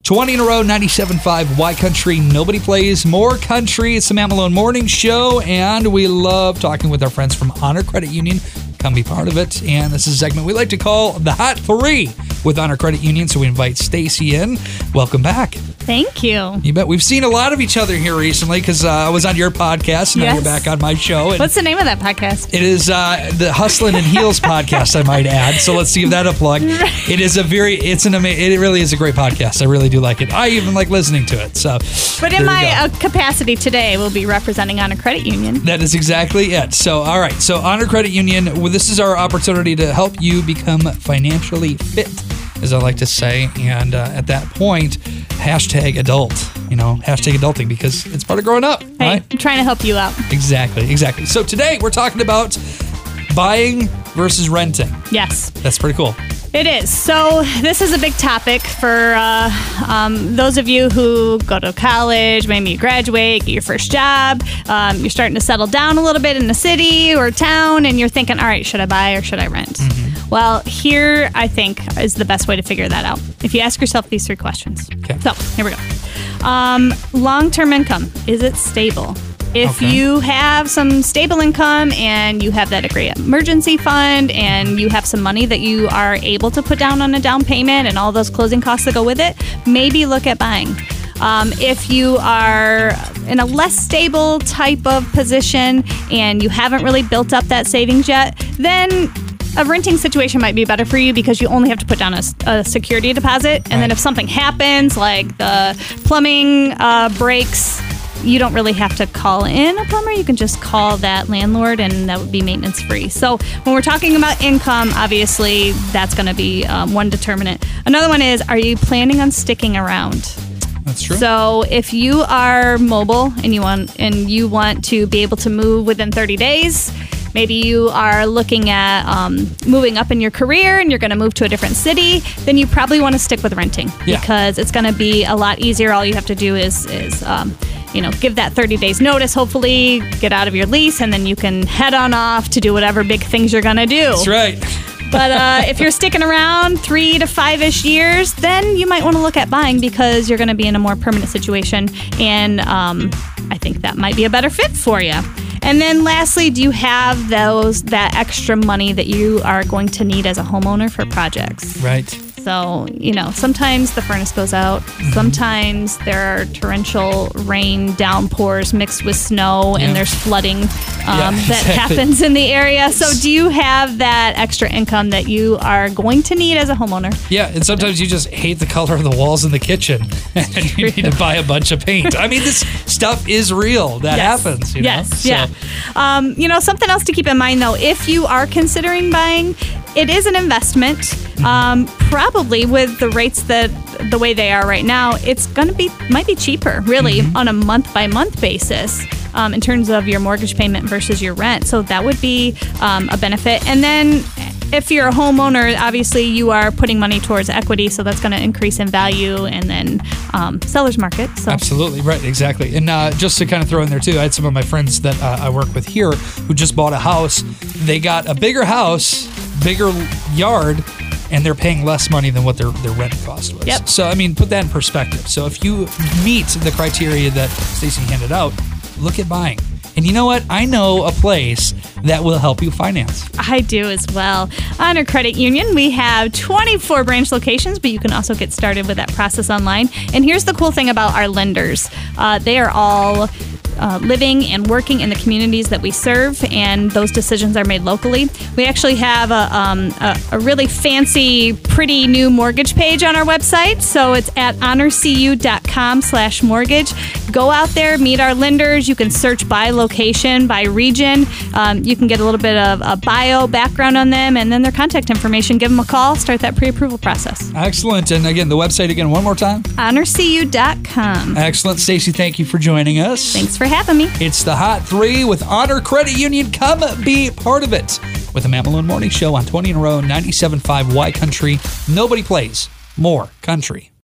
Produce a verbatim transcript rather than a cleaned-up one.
twenty in a row, ninety-seven point five Y Country. Nobody plays more country. It's the Matt Malone Morning Show, and we love talking with our friends from Honor Credit Union. Come be part of it. And this is a segment we like to call the Hot Three with Honor Credit Union. So we invite Stacy in. Welcome back. Thank you. You bet. We've seen a lot of each other here recently because uh, I was on your podcast, and now Yes. you're back on my show. And What's the name of that podcast? it is uh, the Hustlin' and Heels podcast, I might add. So let's give that a plug. It is a very, it's an amazing, it really is a great podcast. I really do like it. I even like listening to it. So, But there in you my go. uh, capacity today, we'll be representing Honor Credit Union. That is exactly it. So, all right. So, Honor Credit Union, well, this is our opportunity to help you become financially fit, as I like to say. And uh, at that point, hashtag adult, you know, hashtag adulting, because it's part of growing up, Hey, right? I'm trying to help you out. Exactly, exactly. So, today we're talking about buying versus renting. Yes. That's pretty cool. It is. So this is a big topic for uh, um, those of you who go to college, maybe you graduate, get your first job, um, you're starting to settle down a little bit in the city or town, and you're thinking, all right, should I buy or should I rent? Mm-hmm. Well, here, I think, is the best way to figure that out. If you ask yourself these three questions. Okay. So here we go. Um, long-term income, is it stable? If Okay. you have some stable income and you have that great emergency fund and you have some money that you are able to put down on a down payment and all those closing costs that go with it, maybe look at buying. Um, if you are in a less stable type of position and you haven't really built up that savings yet, then a renting situation might be better for you because you only have to put down a, a security deposit. And Right. then if something happens, like the plumbing uh, breaks, you don't really have to call in a plumber. You can just call that landlord, and that would be maintenance free. So when we're talking about income, obviously that's going to be um, one determinant. Another one is, are you planning on sticking around? That's true. So if you are mobile and you want and you want to be able to move within thirty days, maybe you are looking at um, moving up in your career and you're going to move to a different city, then you probably want to stick with renting Yeah. because it's going to be a lot easier. All you have to do is is um, you know, give that thirty days notice, hopefully get out of your lease, and then you can head on off to do whatever big things you're going to do. That's right. But uh, if you're sticking around three to five-ish years, then you might want to look at buying because you're going to be in a more permanent situation. And um, I think that might be a better fit for you. And then lastly, do you have those that extra money that you are going to need as a homeowner for projects? Right. So, you know, sometimes the furnace goes out. Mm-hmm. Sometimes there are torrential rain downpours mixed with snow, Yeah. and there's flooding um, Yeah, that exactly. happens in the area. So do you have that extra income that you are going to need as a homeowner? Yeah, and sometimes you just hate the color of the walls in the kitchen, and you need to buy a bunch of paint. I mean, this stuff is real. That Yes. happens. You yes, know? yeah. So, Um, you know, something else to keep in mind, though, if you are considering buying, it is an investment. Mm-hmm. Um, probably with the rates that the way they are right now, it's going to be might be cheaper, really, Mm-hmm. on a month by month basis. Um, in terms of your mortgage payment versus your rent. So that would be um, a benefit. And then if you're a homeowner, obviously you are putting money towards equity, so that's going to increase in value, and then um, seller's market. So absolutely right, exactly. And uh, just to kind of throw in there too, I had some of my friends that uh, I work with here who just bought a house. They got a bigger house, bigger yard, and they're paying less money than what their, their rent cost was. Yep. So I mean, put that in perspective. So if you meet the criteria that Stacy handed out, look at buying. And you know what? I know a place that will help you finance. I do as well. Honor Credit Union, we have twenty-four branch locations, but you can also get started with that process online. And here's the cool thing about our lenders. Uh, they are all Uh, living and working in the communities that we serve, and those decisions are made locally. We actually have a, um, a, a really fancy, pretty new mortgage page on our website. So it's at honorcu.com slash mortgage. Go out there, meet our lenders. You can search by location, by region. Um, you can get a little bit of a bio background on them, and then their contact information. Give them a call, start that pre-approval process. Excellent. And again, the website again, one more time. honor c u dot com. Excellent. Stacy, thank you for joining us. Thanks for having me. It's the Hot Three with Honor Credit Union. Come be part of it with the Matt Malone Morning Show on twenty in a row, ninety-seven point five Y Country. Nobody plays more country.